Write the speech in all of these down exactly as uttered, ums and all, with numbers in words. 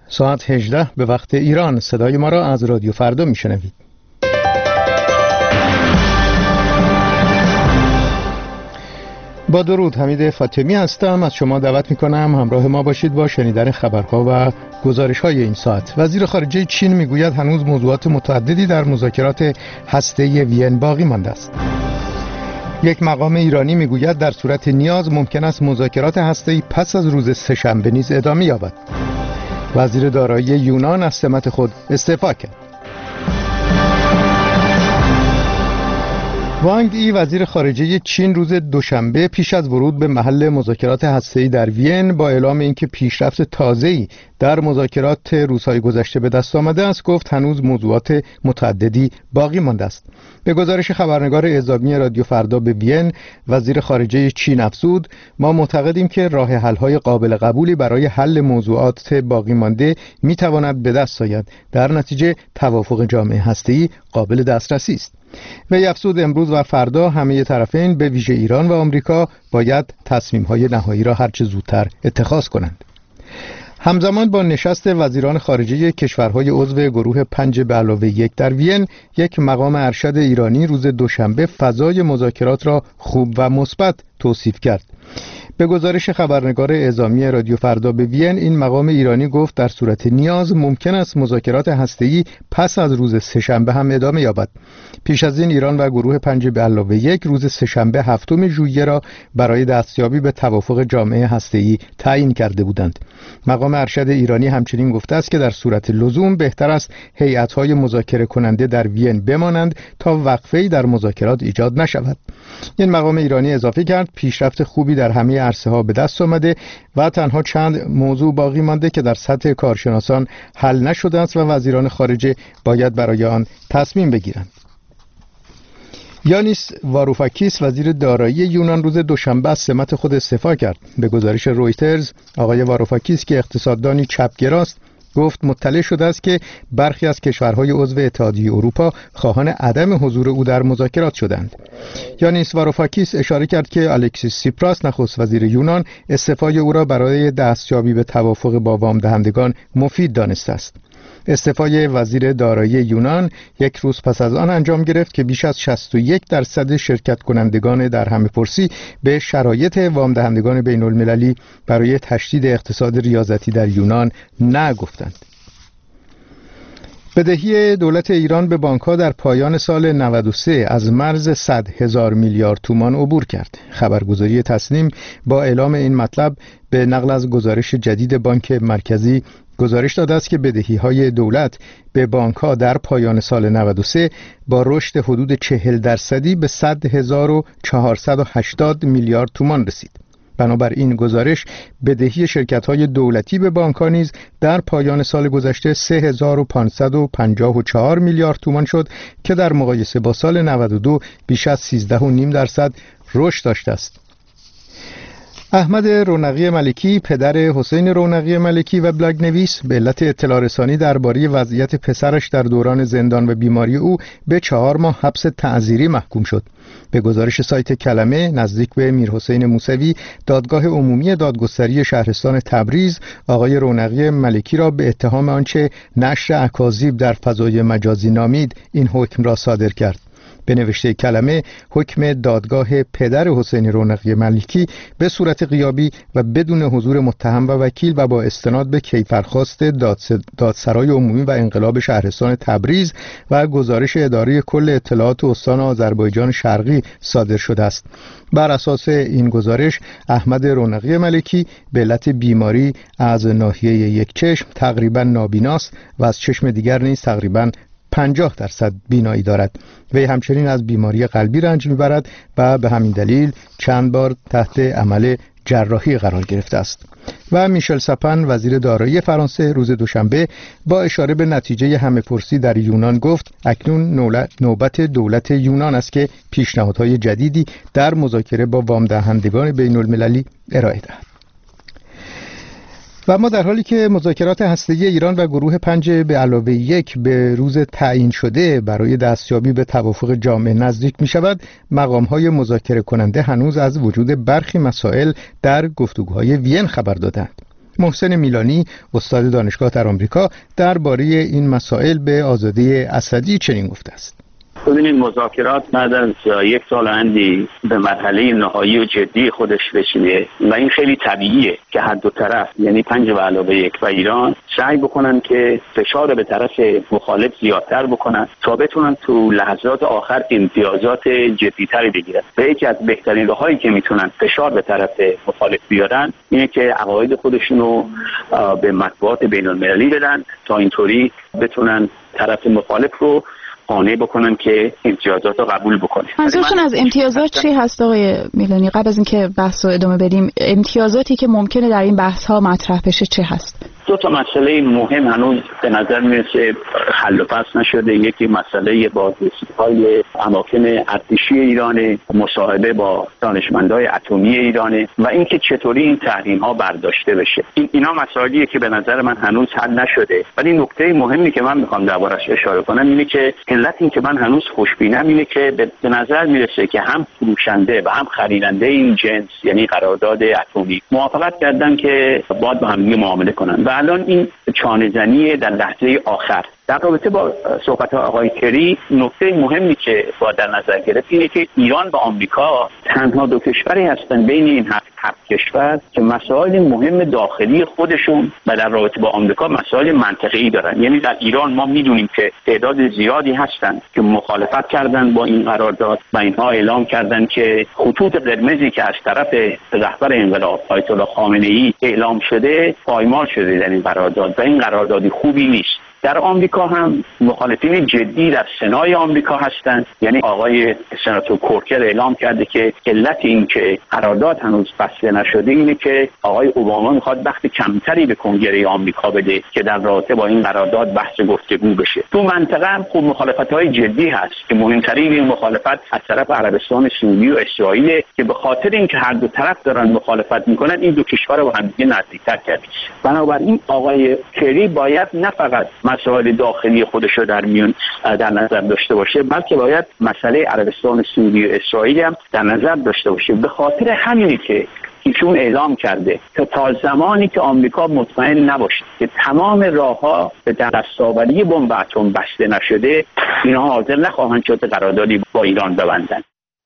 ساعت هجده به وقت ایران. صدای ما را از رادیو فردا میشنوید. با درود، حمید فاطمی هستم. از شما دعوت میکنم همراه ما باشید با شنیدن خبرها و گزارش‌های این ساعت. وزیر خارجه چین میگوید هنوز موضوعات متعددی در مذاکرات هسته‌ای وین باقی مانده است. یک مقام ایرانی میگوید در صورت نیاز ممکن است مذاکرات هسته‌ای پس از روز سه‌شنبه نیز ادامه یابد. وزیر دارایی یونان از سمت خود استعفا کرد. وانگ ای وزیر خارجه چین روز دوشنبه پیش از ورود به محل مذاکرات هسته‌ای در وین با اعلام اینکه پیشرفت تازه‌ای در مذاکرات روزهای گذشته به دست آمده است گفت هنوز موضوعات متعددی باقی مانده است. به گزارش خبرنگار اعزامی رادیو فردا به وین، وزیر خارجه چین افزود: ما معتقدیم که راه حل‌های قابل قبولی برای حل موضوعات باقی مانده می‌تواند به دست آید. در نتیجه توافق جامعه هسته‌ای قابل دسترسی است. وی افزود امروز و فردا همه طرفین به ویژه ایران و آمریکا باید تصمیم‌های نهایی را هرچه زودتر اتخاذ کنند. همزمان با نشست وزیران خارجه کشورهای عضو گروه پنج به علاوه یک در وین، یک مقام ارشد ایرانی روز دوشنبه فضای مذاکرات را خوب و مثبت توصیف کرد. به گزارش خبرنگار اعزامی رادیو فردا به وین، این مقام ایرانی گفت در صورت نیاز ممکن است مذاکرات هسته‌ای پس از روز سه‌شنبه هم ادامه یابد. پیش از این ایران و گروه پنج به علاوه یک روز سه‌شنبه هفتم ژوئیه را برای دستیابی به توافق جامعه هسته‌ای تعیین کرده بودند. مقام ارشد ایرانی همچنین گفته است که در صورت لزوم بهتر است هیئت‌های مذاکره کننده در وین بمانند تا وقفه‌ای در مذاکرات ایجاد نشود. این مقام ایرانی اضافه کرد پیشرفت خوبی در همه عرصه ها به دست آمده و تنها چند موضوع باقی مانده که در سطح کارشناسان حل نشده است و وزیران خارجه باید برای آن تصمیم بگیرند. یانیس واروفاکیس وزیر دارایی یونان روز دوشنبه از سمت خود استعفا کرد. به گزارش رویترز، آقای واروفاکیس که اقتصاددانی چپگراست گفت مطلع شده است که برخی از کشورهای عضو اتحادیه اروپا خواهان عدم حضور او در مذاکرات شدند. یانیس واروفاکیس اشاره کرد که الکسیس سیپراس نخست وزیر یونان استعفای او را برای دستیابی به توافق با وام دهندگان مفید دانسته است. استعفای وزیر دارایی یونان یک روز پس از آن انجام گرفت که بیش از شصت و یک درصد شرکت کنندگان در همه‌پرسی به شرایط وام دهندگان بین المللی برای تشدید اقتصاد ریاضتی در یونان نه گفتند. بدهی دولت ایران به بانک‌ها در پایان سال نود و سه از مرز صد هزار میلیارد تومان عبور کرد. خبرگزاری تسنیم با اعلام این مطلب به نقل از گزارش جدید بانک مرکزی گزارش داده است که بدهی‌های دولت به بانک‌ها در پایان سال نود و سه با رشد حدود چهل درصدی به صد هزار و چهارصد و هشتاد میلیارد تومان رسید. بنابراین گزارش بدهی شرکت‌های دولتی به بانک‌ها نیز در پایان سال گذشته سه هزار و پانصد و پنجاه و چهار میلیارد تومان شد که در مقایسه با سال نود و دو بیش از سیزده و نیم درصد رشد داشته است. احمد رونقی ملکی پدر حسین رونقی ملکی و بلاگ نویس به علت اطلاع رسانی درباره وضعیت پسرش در دوران زندان و بیماری او به چهار ماه حبس تعزیری محکوم شد. به گزارش سایت کلمه، نزدیک به میرحسین موسوی دادگاه عمومی دادگستری شهرستان تبریز آقای رونقی ملکی را به اتهام آنچه نشر اکاذیب در فضای مجازی نامید این حکم را صادر کرد. به نوشته کلمه، حکم دادگاه پدر حسین رونقی ملکی به صورت غیابی و بدون حضور متهم و وکیل و با استناد به کیفرخواست دادسرای عمومی و انقلاب شهرستان تبریز و گزارش اداره کل اطلاعات استان آذربایجان شرقی صادر شده است. بر اساس این گزارش احمد رونقی ملکی به علت بیماری از ناحیه یک چشم تقریبا نابیناست و از چشم دیگر نیز تقریبا پنجاه درصد بینایی دارد. وی همچنین از بیماری قلبی رنج میبرد و به همین دلیل چند بار تحت عمل جراحی قرار گرفته است. و میشل ساپن وزیر دارایی فرانسه روز دوشنبه با اشاره به نتیجه همه‌پرسی در یونان گفت اکنون نوبت دولت یونان است که پیشنهادهای جدیدی در مذاکره با وام دهندگان بین المللی ارائه دهد. و اما در حالی که مذاکرات هسته‌ای ایران و گروه پنج به علاوه یک به روز تعیین شده برای دستیابی به توافق جامع نزدیک می شود، مقام‌های مذاکره کننده هنوز از وجود برخی مسائل در گفتگوهای وین خبر دادند. محسن میلانی استاد دانشگاه در آمریکا درباره این مسائل به آزاده اسدی چنین گفته است: ببینید، مذاکرات بعد از یک سال اندی به مرحله نهایی و جدی خودش رسیده و این خیلی طبیعیه که هر دو طرف، یعنی پنج و علاوه یک و ایران، سعی بکنن که فشار به طرف مخالف زیادتر بکنن تا بتونن تو لحظات آخر امتیازات جدیتری بگیرن. و یکی از بهترین راهایی که میتونن فشار به طرف مخالف بیارن اینه که عقاید خودشونو به مطبوعات بین المللی بدن تا اینطوری بتونن طرف مخالف رو قانع بکنن که امتیازات رو قبول بکنه. منظورشون از امتیازات چی هست آقای میلانی؟ قبل از اینکه بحث رو ادامه بدیم، امتیازاتی که ممکنه در این بحث ها مطرح بشه چه هست؟ دو تا مسئله مهم هنوز به نظر میرسه حل و فصل نشده. یکی مسئله بازرسی‌های اماکن ارتشی ایران، مصاحبه با دانشمندای اتمی ایران و اینکه چطوری این تحریم ها برداشته بشه. این اینا مسائلیه که به نظر من هنوز حل نشده. ولی نکته مهمی که من میخوام دربارش اشاره کنم اینه که علت این که من هنوز خوشبینم اینه که به نظر میرسه که هم فروشنده و هم خریننده این جنس، یعنی قرارداد اتمی، موافقت کردن که باید با هم معامله کنن. و الان این چانه‌زنی در لحظه آخر در رابطه با صحبت آقای کری، نکته مهمی که باید در نظر گرفت اینه که ایران و آمریکا تنها دو کشوری هستن بین این هفت هفت کشور که مسائل مهم داخلی خودشون و در رابطه با آمریکا مسائل منطقه‌ای دارن. یعنی در ایران ما میدونیم که تعداد زیادی هستن که مخالفت کردن با این قرارداد و اینها اعلام کردن که خطوط قرمزی که از طرف رهبر انقلاب آیت الله خامنه‌ای اعلام شده پایمال شده در این قرارداد و این قراردادی خوبی نیست. در آمریکا هم مخالفین جدی در سنای آمریکا هستند. یعنی آقای سناتور کورکر اعلام کرده که علت این که قرارداد هنوز بسته نشده اینه که آقای اوباما میخواد وقت کمتری به کنگره آمریکا بده که در رابطه با این قرارداد بحث گفتگو بشه. تو منطقه هم خوب مخالفت‌های جدی هست که مهمترین این مخالفت از طرف عربستان سعودی و اسرائیل که به خاطر اینکه هر دو طرف دارن مخالفت میکنن این دو کشور رو با هم دیگه نزدیک‌تر کرد. بنابراین آقای کری باید نه فقط مسائل داخلی خودش رو در میون در نظر داشته باشه، بلکه باید مسئله عربستان سعودی و اسرائیل هم در نظر داشته باشه. به خاطر همینی که ایشون اعلام کرده که تا زمانی که آمریکا مطمئن نباشه که تمام راهها به دستاوری بمب اتم بسته نشده، اینها حاضر نخواهند شد قراردادی با ایران ببندند.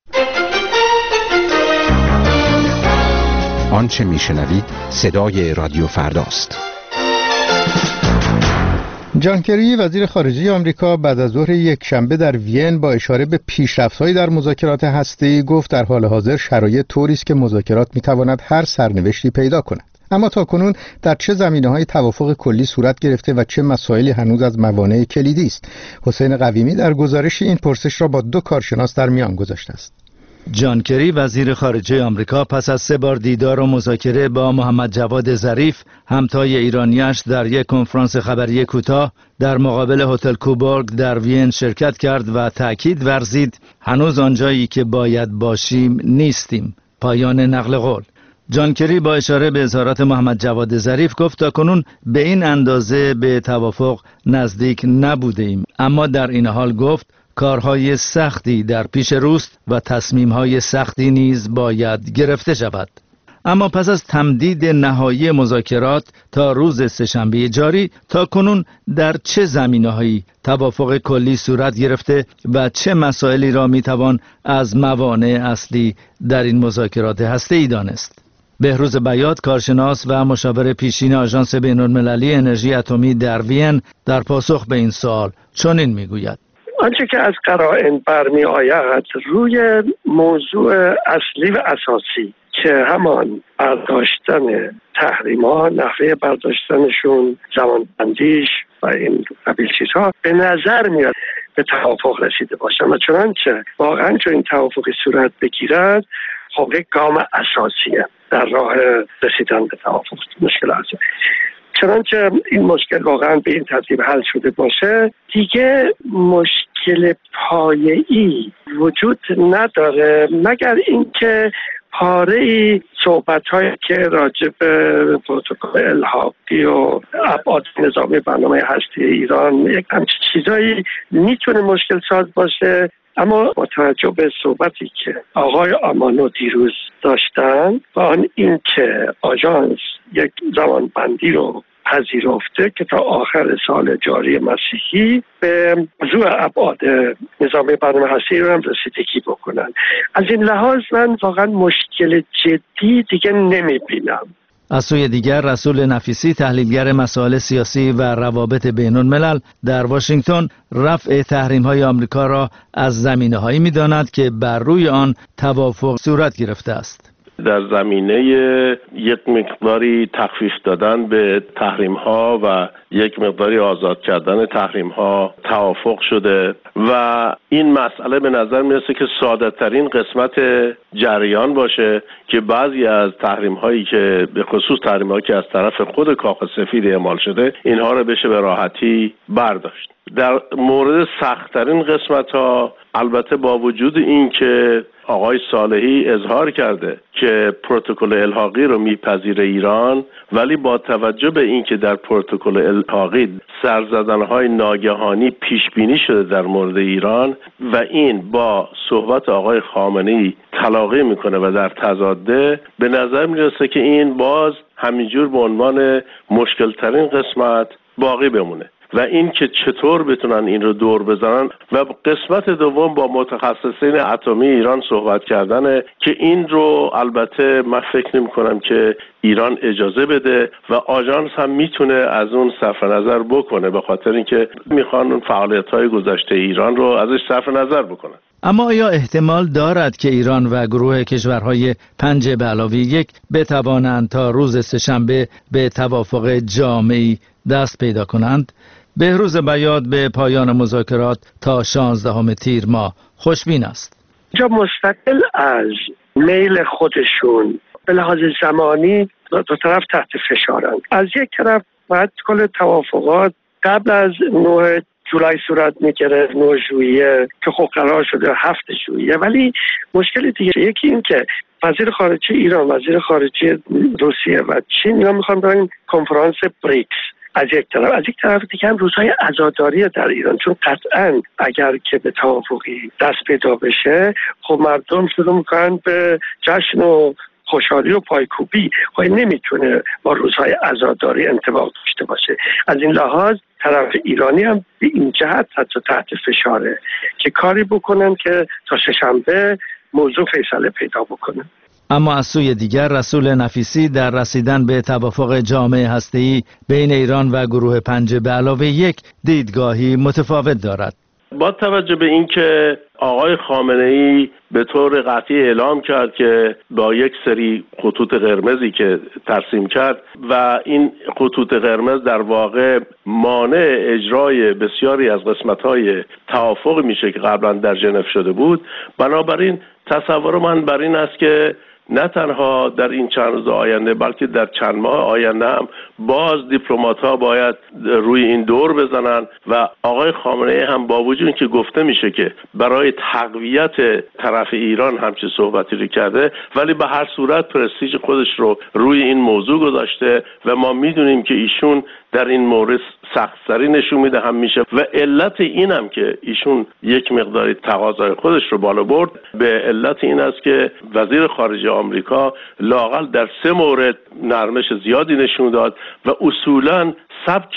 آنچه میشنوید صدای رادیو فرداست. جان کری وزیر خارجه آمریکا بعد از ظهر یک شنبه در وین با اشاره به پیشرفت‌هایی در مذاکرات هسته‌ای گفت در حال حاضر شرایط طوری است که مذاکرات می‌تواند هر سرنوشتی پیدا کند. اما تاکنون در چه زمینه‌های توافق کلی صورت گرفته و چه مسائلی هنوز از موانع کلیدی است؟ حسین قویمی در گزارش این پرسش را با دو کارشناس در میان گذاشته است. جان کری وزیر خارجه آمریکا پس از سه بار دیدار و مذاکره با محمد جواد ظریف همتای ایرانیش در یک کنفرانس خبری کوتاه در مقابل هتل کوبورگ در وین شرکت کرد و تأکید ورزید هنوز آنجایی که باید باشیم نیستیم. پایان نقل قول. جان کری با اشاره به اظهارات محمد جواد ظریف گفت تاکنون به این اندازه به توافق نزدیک نبوده ایم، اما در این حال گفت کارهای سختی در پیش روست و تصمیمهای سختی نیز باید گرفته شود. اما پس از تمدید نهایی مذاکرات تا روز سه‌شنبه جاری تا کنون در چه زمینه‌هایی توافق کلی صورت گرفته و چه مسائلی را میتوان از موانع اصلی در این مذاکرات هسته‌ای دانست؟ بهروز بیات، کارشناس و مشاور پیشین آژانس بین‌المللی انرژی اتمی در وین، در پاسخ به این سوال چنین میگوید: آنچه که از قرائن برمی آید روی موضوع اصلی و اساسی که همان برداشتن تحریما، نحوه برداشتنشون، زمانبندیش و این قبیل چیزها به نظر میاد به توافق رسیده باشن و چنانچه واقعا چون این توافقی صورت بگیرد خب یک گام اساسیه در راه رسیدن به توافق. مشکل هست چنانچه این مشکل واقعا به این ترتیب حل شده باشه دیگه مشکل پایه‌ای وجود نداره مگر اینکه پاره‌ای صحبت‌هایی که راجع به پروتکل الحاقی و ابعاد نظامی برنامه هستی ایران یک همچین چیزایی میتونه مشکل ساز باشه اما با توجه به صحبتی که آقای آمانو دیروز داشتن و آن این که آژانس یک زمانبندی رو پذیرفته که تا آخر سال جاری مسیحی به موضوع ابعاد نظام برنامه هستی رو هم رسیدگی بکنن، از این لحاظ من واقعا مشکل جدی دیگه نمیبینم. از سوی دیگر رسول نفیسی تحلیلگر مسائل سیاسی و روابط بین الملل در واشنگتن رفع تحریم‌های آمریکا را از زمینه‌هایی می‌داند که بر روی آن توافق صورت گرفته است. در زمینه یک مقداری تخفیف دادن به تحریم ها و یک مقداری آزاد کردن تحریم ها توافق شده و این مسئله به نظر میرسه که ساده ترین قسمت جریان باشه که بعضی از تحریم هایی که به خصوص تحریم هایی که از طرف خود کاخ سفید اعمال شده اینها رو بشه به راحتی برداشت. در مورد سخت‌ترین قسمت ها البته با وجود این که آقای صالحی اظهار کرده که پروتکل الحاقی رو میپذیره ایران، ولی با توجه به این که در پروتکل الحاقی سرزدن‌های ناگهانی پیش بینی شده در مورد ایران و این با صحبت آقای خامنه‌ای تلاقی میکنه و در تضاده، به نظر میرسه که این باز همینجور به عنوان مشکل ترین قسمت باقی بمونه و این که چطور بتونن این رو دور بزنن. و قسمت دوم با متخصصین اتمی ایران صحبت کردنه که این رو البته من فکر نمی کنم که ایران اجازه بده و آژانس هم میتونه از اون صرف نظر بکنه، به خاطر اینکه میخوان اون فعالیت‌های گذشته ایران رو ازش صرف نظر بکنن. اما آیا احتمال دارد که ایران و گروه کشورهای پنج به علاوه یک بتوانند تا روز سه‌شنبه به توافق جامعی دست پیدا کنند؟ بهروز بیات به پایان مذاکرات تا شانزدهم تیر ماه خوشبین است. جا مستقل از میل خودشون به لحاظ زمانی دو طرف تحت فشارند. از یک طرف باید کل توافقات قبل از نه جولای صورت میگیره، نه ژوئیه که خب قرار شده هفت ژوئیه، ولی مشکل دیگه یکی این که وزیر خارجه ایران، وزیر خارجه روسیه و چین اینا میخوان برن کنفرانس بریکس از یک طرف، از یک طرف دیگه هم روزهای عزاداری در ایران، چون قطعا اگر که به توافقی دست پیدا بشه خب مردم شروع میکنن به جشن و خوشحالی و پایکوبی، خب نمیتونه با روزهای عزاداری انطباق داشته باشه. از این لحاظ طرف ایرانی هم به این جهت حتی تحت فشاره که کاری بکنن که تا سه‌شنبه موضوع فیصله پیدا بکنه. اما از سوی دیگر رسول نفیسی در رسیدن به توافق جامع هسته‌ای بین ایران و گروه پنج به علاوه یک دیدگاهی متفاوت دارد. با توجه به اینکه آقای خامنه‌ای به طور قطعی اعلام کرد که با یک سری خطوط قرمزی که ترسیم کرد و این خطوط قرمز در واقع مانع اجرای بسیاری از قسمت‌های توافق میشه که قبلا در ژنو شده بود، بنابراین تصور من بر این است که نه تنها در این چند روز آینده بلکه در چند ماه آینده هم باز دیپلمات‌ها باید روی این دور بزنن و آقای خامنه‌ای هم با وجود اینکه گفته میشه که برای تقویت طرف ایران همچین صحبتی رو کرده، ولی به هر صورت پرستیژ خودش رو روی این موضوع گذاشته و ما میدونیم که ایشون در این مورد سخت‌سری نشون میده هم میشه و علت این هم که ایشون یک مقداری تقاضای خودش رو بالا برد به علت این است که وزیر خارجه آمریکا لااقل در سه مورد نرمش زیادی نشون داد و اصولاً سبک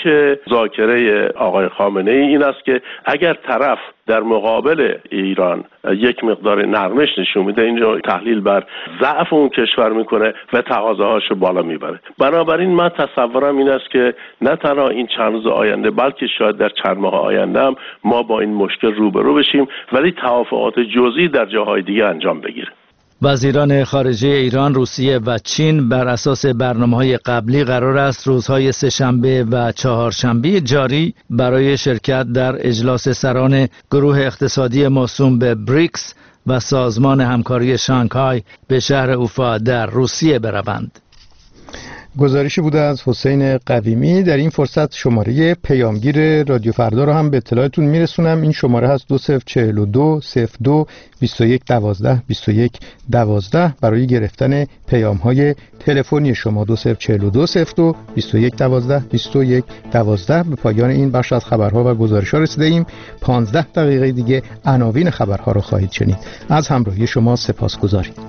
مذاکره آقای خامنه‌ای این است که اگر طرف در مقابل ایران یک مقدار نرمش نشون میده، اینجا تحلیل بر ضعف اون کشور میکنه و تقاضاهاشو بالا میبره. بنابراین من تصورم این است که نه تنها این چند روز آینده بلکه شاید در چند ماه آینده هم ما با این مشکل روبرو بشیم، ولی توافقات جزئی در جاهای دیگه انجام بگیره. وزیران خارجه ایران، روسیه و چین بر اساس برنامه‌های قبلی قرار است روزهای سه‌شنبه و چهارشنبه جاری برای شرکت در اجلاس سران گروه اقتصادی موسوم به بریکس و سازمان همکاری شانگهای به شهر اوفا در روسیه بروند. گزارشی بوده از حسین قویمی. در این فرصت شماره پیامگیر رادیو فردا رو هم به اطلاعتون میرسونم. این شماره هست دو صفر چهل و دو صفر دو بیست و یک دوازده بیست و یک دوازده برای گرفتن پیام های تلفنی شما. دو صفر چهل و دو صفر دو بیست و یک دوازده بیست و یک دوازده. به پایان این بخش از خبرها و گزارش‌ها رسیده ایم. پانزده دقیقه دیگه عناوین خبرها رو خواهید شنید. از همراهی شما سپاسگزاریم.